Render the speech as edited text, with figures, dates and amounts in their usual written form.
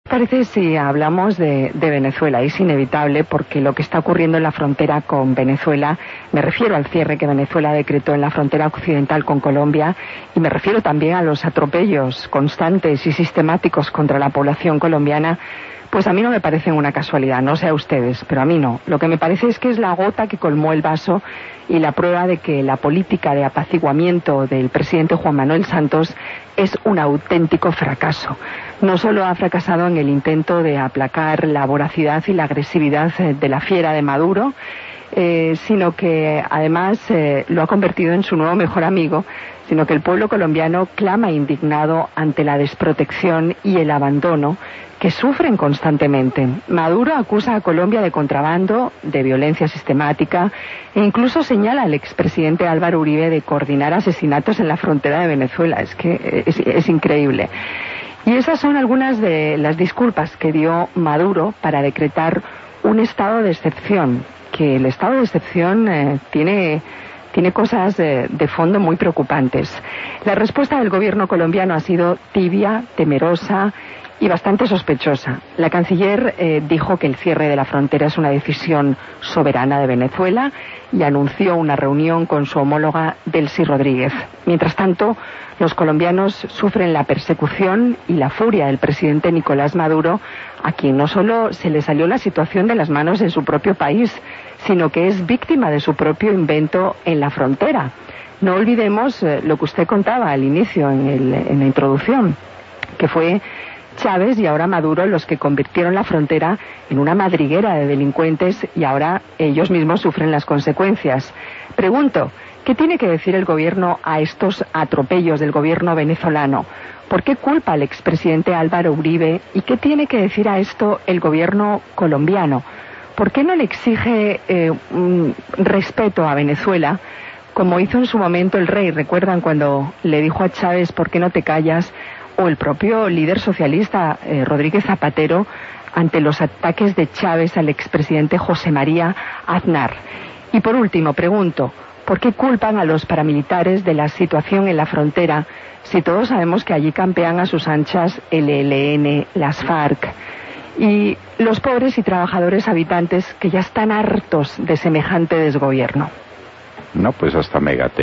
Parece si hablamos de Venezuela, es inevitable porque lo que está ocurriendo en la frontera con Venezuela, me refiero al cierre que Venezuela decretó en la frontera occidental con Colombia y me refiero también a los atropellos constantes y sistemáticos contra la población colombiana, pues a mí no me parecen una casualidad, no sé a ustedes, pero a mí no. Lo que me parece es que es la gota que colmó el vaso y la prueba de que la política de apaciguamiento del presidente Juan Manuel Santos es un auténtico fracaso. No solo ha fracasado en el intento de aplacar la voracidad y la agresividad de la fiera de Maduro, sino que además lo ha convertido en su nuevo mejor amigo, sino que el pueblo colombiano clama indignado ante la desprotección y el abandono que sufren constantemente. Maduro acusa a Colombia de contrabando, de violencia sistemática e incluso señala al expresidente Álvaro Uribe de coordinar asesinatos en la frontera de Venezuela. Es que es increíble. Y esas son algunas de las disculpas que dio Maduro para decretar un estado de excepción, que el estado de excepción tiene cosas de fondo muy preocupantes. La respuesta del gobierno colombiano ha sido tibia, temerosa y bastante sospechosa. La canciller dijo que el cierre de la frontera es una decisión soberana de Venezuela y anunció una reunión con su homóloga Delcy Rodríguez. Mientras tanto, los colombianos sufren la persecución y la furia del presidente Nicolás Maduro, a quien no solo se le salió la situación de las manos en su propio país, sino que es víctima de su propio invento en la frontera. No olvidemos lo que usted contaba al inicio, en la introducción, que fue Chávez y ahora Maduro los que convirtieron la frontera en una madriguera de delincuentes y ahora ellos mismos sufren las consecuencias. Pregunto, ¿qué tiene que decir el gobierno a estos atropellos del gobierno venezolano? ¿Por qué culpa al expresidente Álvaro Uribe? ¿Y qué tiene que decir a esto el gobierno colombiano? ¿Por qué no le exige un respeto a Venezuela, como hizo en su momento el rey? ¿Recuerdan cuando le dijo a Chávez, ¿por qué no te callas? O el propio líder socialista, Rodríguez Zapatero, ante los ataques de Chávez al expresidente José María Aznar. Y por último, pregunto, ¿por qué culpan a los paramilitares de la situación en la frontera si todos sabemos que allí campean a sus anchas el ELN, las FARC y los pobres y trabajadores habitantes que ya están hartos de semejante desgobierno? No, pues hasta Megate